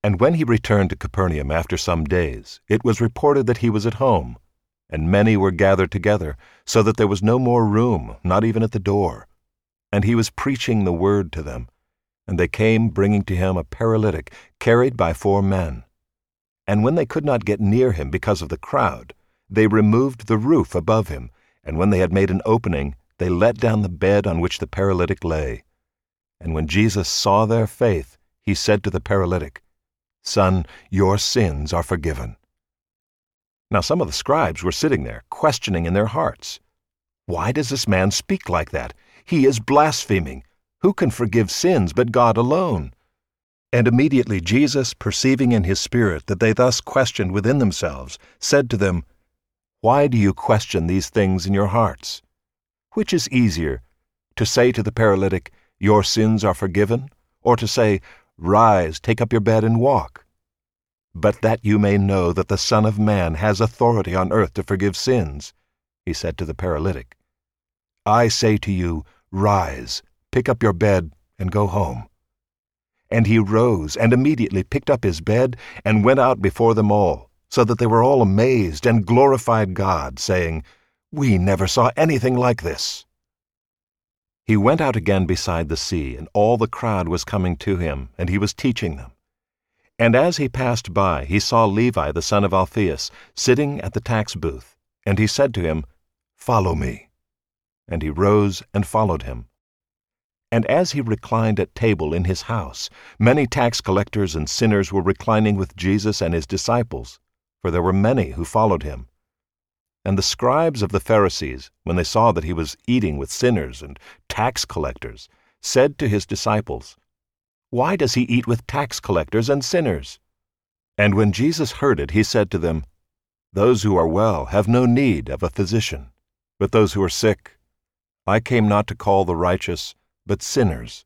And when he returned to Capernaum after some days, it was reported that he was at home, and many were gathered together, so that there was no more room, not even at the door. And he was preaching the word to them. And they came, bringing to him a paralytic, carried by 4 men. And when they could not get near him because of the crowd, they removed the roof above him, and when they had made an opening, they let down the bed on which the paralytic lay. And when Jesus saw their faith, he said to the paralytic, "Son, your sins are forgiven." Now some of the scribes were sitting there, questioning in their hearts, "Why does this man speak like that? He is blaspheming. Who can forgive sins but God alone?" And immediately Jesus, perceiving in his spirit that they thus questioned within themselves, said to them, "Why do you question these things in your hearts? Which is easier, to say to the paralytic, 'Your sins are forgiven,' or to say, 'Rise, take up your bed and walk'? But that you may know that the Son of Man has authority on earth to forgive sins," he said to the paralytic, "I say to you, rise, pick up your bed, and go home." And he rose and immediately picked up his bed and went out before them all, so that they were all amazed and glorified God, saying, "We never saw anything like this." He went out again beside the sea, and all the crowd was coming to him, and he was teaching them. And as he passed by, he saw Levi the son of Alphaeus sitting at the tax booth, and he said to him, "Follow me." And he rose and followed him. And as he reclined at table in his house, many tax collectors and sinners were reclining with Jesus and his disciples, for there were many who followed him. And the scribes of the Pharisees, when they saw that he was eating with sinners and tax collectors, said to his disciples, "Why does he eat with tax collectors and sinners?" And when Jesus heard it, he said to them, "Those who are well have no need of a physician, but those who are sick. I came not to call the righteous, but sinners."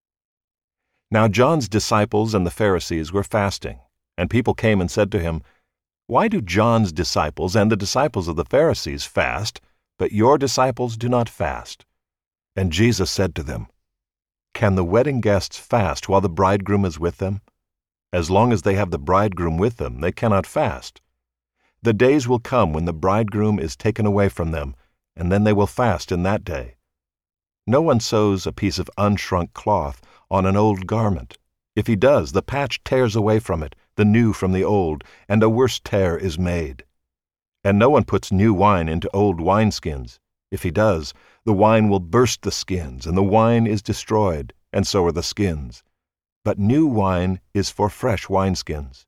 Now John's disciples and the Pharisees were fasting, and people came and said to him, "Why do John's disciples and the disciples of the Pharisees fast, but your disciples do not fast?" And Jesus said to them, "Can the wedding guests fast while the bridegroom is with them? As long as they have the bridegroom with them, they cannot fast. The days will come when the bridegroom is taken away from them, and then they will fast in that day. No one sews a piece of unshrunk cloth on an old garment. If he does, the patch tears away from it, the new from the old, and a worse tear is made. And no one puts new wine into old wineskins. If he does, the wine will burst the skins, and the wine is destroyed, and so are the skins. But new wine is for fresh wineskins."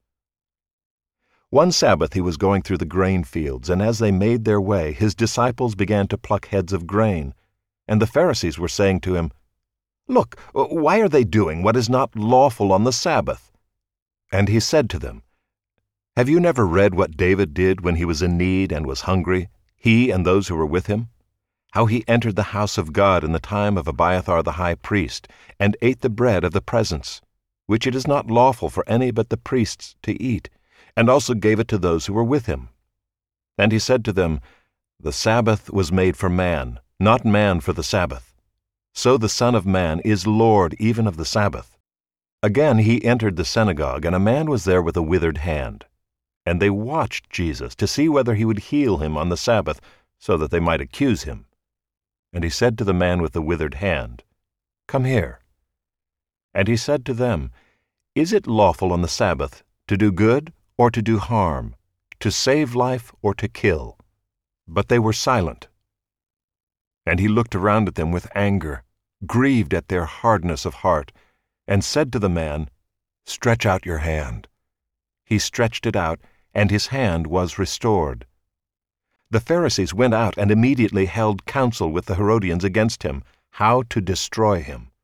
One Sabbath he was going through the grain fields, and as they made their way, his disciples began to pluck heads of grain. And the Pharisees were saying to him, "Look, why are they doing what is not lawful on the Sabbath?" And he said to them, "Have you never read what David did when he was in need and was hungry, he and those who were with him? How he entered the house of God in the time of Abiathar the high priest, and ate the bread of the presence, which it is not lawful for any but the priests to eat, and also gave it to those who were with him. And he said to them, The Sabbath was made for man, not man for the Sabbath. So the Son of Man is Lord even of the Sabbath." Again he entered the synagogue, and a man was there with a withered hand. And they watched Jesus to see whether he would heal him on the Sabbath, so that they might accuse him. And he said to the man with the withered hand, "Come here." And he said to them, "Is it lawful on the Sabbath to do good or to do harm, to save life or to kill?" But they were silent. And he looked around at them with anger, grieved at their hardness of heart, and said to the man, "Stretch out your hand." He stretched it out, and his hand was restored. The Pharisees went out and immediately held counsel with the Herodians against him, how to destroy him.